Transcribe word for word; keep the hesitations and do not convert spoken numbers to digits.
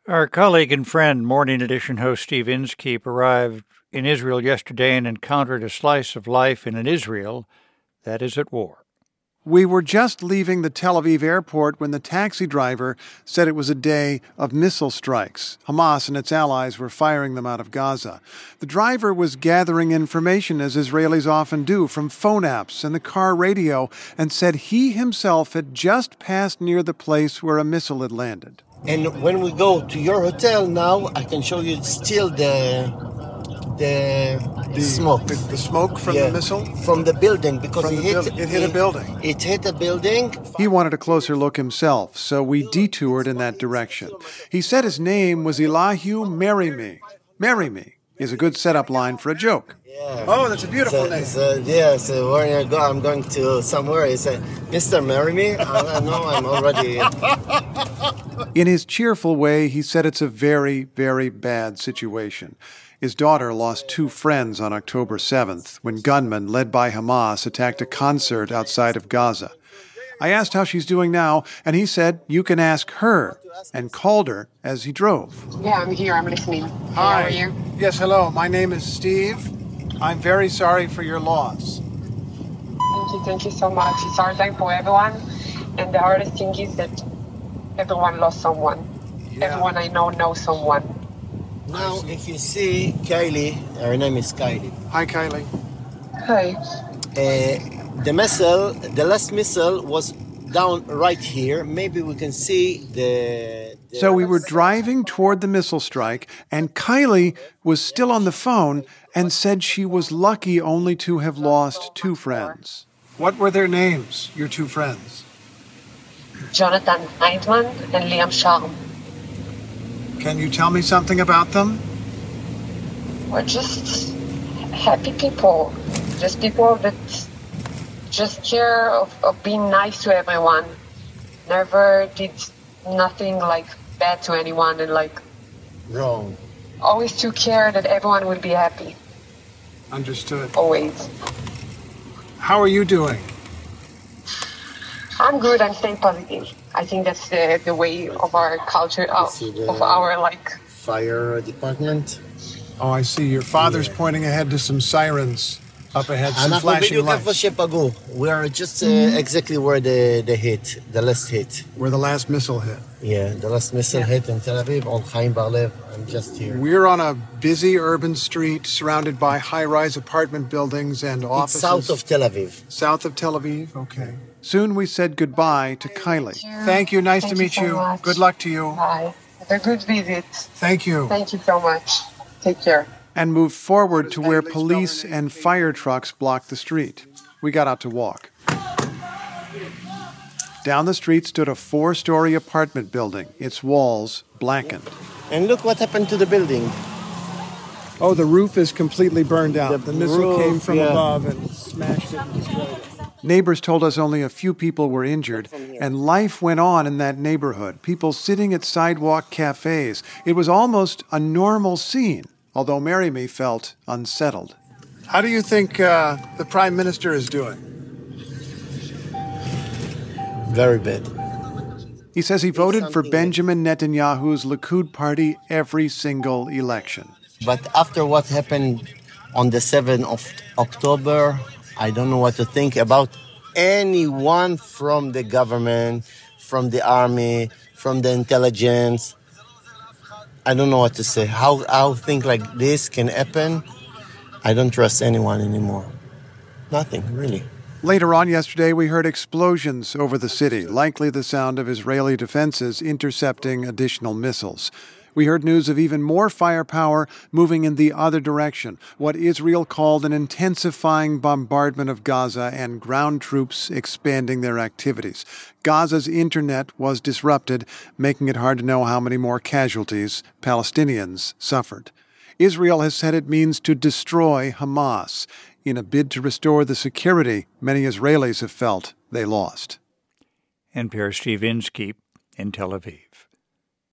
Our colleague and friend, Morning Edition host Steve Inskeep, arrived in Israel yesterday and encountered a slice of life in an Israel that is at war. We were just leaving the Tel Aviv airport when the taxi driver said it was a day of missile strikes. Hamas and its allies were firing them out of Gaza. The driver was gathering information, as Israelis often do, from phone apps and the car radio, and said he himself had just passed near the place where a missile had landed. And when we go to your hotel now, I can show you still the the, the smoke. The, the smoke from yeah, the missile? From the building, because from it, hit, hit, it hit a building. It hit a building. He wanted a closer look himself, so we detoured in that direction. He said his name was Elihu Marry Me. Marry Me is a good setup line for a joke. Yeah. Oh, that's a beautiful so, name. So, yeah, so where you go, I'm going to somewhere. He said, Mister Marry Me? I know I'm already... In his cheerful way, he said it's a very, very bad situation. His daughter lost two friends on October seventh when gunmen led by Hamas attacked a concert outside of Gaza. I asked how she's doing now, and he said you can ask her, and called her as he drove. Yeah, I'm here. I'm listening. Hi. How are you? Yes, hello. My name is Steve. I'm very sorry for your loss. Thank you. Thank you so much. It's hard time for everyone, and the hardest thing is that everyone lost someone. Yeah. Everyone I know knows someone. Now, if you see Kylie, her name is Kylie. Hi, Kylie. Hi. Uh, the missile, the last missile was down right here. Maybe we can see the... the so we were driving toward the missile strike, and Kylie was still on the phone and said she was lucky only to have lost two friends. What were their names, your two friends? Jonathan Heidman and Liam Sharm. Can you tell me something about them? We're just happy people. Just people that just care of, of being nice to everyone. Never did nothing like bad to anyone, and like wrong. Always took care that everyone would be happy. Understood. Always. How are you doing? I'm good. I'm staying positive. I think that's the, the way of our culture, of, of our like fire department. Oh, I see. Your father's yeah. pointing ahead to some sirens up ahead, some flashing lights. We are just uh, mm-hmm. exactly where the, the hit, the last hit. Where the last missile hit. Yeah, the last missile yeah. hit in Tel Aviv on Chaim Bar-Lev. I'm just here. We're on a busy urban street surrounded by high-rise apartment buildings and offices. It's south of Tel Aviv. South of Tel Aviv, okay. Soon we said goodbye to Kylie. Thank you. Thank you. Nice Thank to meet you. So you. much. Good luck to you. Bye. Have a good visit. Thank you. Thank you so much. Take care. And moved forward to where police and fire trucks blocked the street. We got out to walk. Down the street stood a four-story apartment building, its walls blackened. And look what happened to the building. Oh, the roof is completely burned out. The, the missile roof, came from yeah. above and smashed it and destroyed it. Neighbors told us only a few people were injured, and life went on in that neighborhood. People sitting at sidewalk cafes. It was almost a normal scene, although Marry Me felt unsettled. How do you think uh, the Prime Minister is doing? Very bad. He says he voted for Benjamin Netanyahu's Likud party every single election. But after what happened on the seventh of October, I don't know what to think about anyone from the government, from the army, from the intelligence. I don't know what to say. How how things like this can happen, I don't trust anyone anymore. Nothing, really. Later on yesterday, we heard explosions over the city, likely the sound of Israeli defenses intercepting additional missiles. We heard news of even more firepower moving in the other direction, what Israel called an intensifying bombardment of Gaza and ground troops expanding their activities. Gaza's internet was disrupted, making it hard to know how many more casualties Palestinians suffered. Israel has said it means to destroy Hamas in a bid to restore the security many Israelis have felt they lost. N P R Steve Inskeep in Tel Aviv.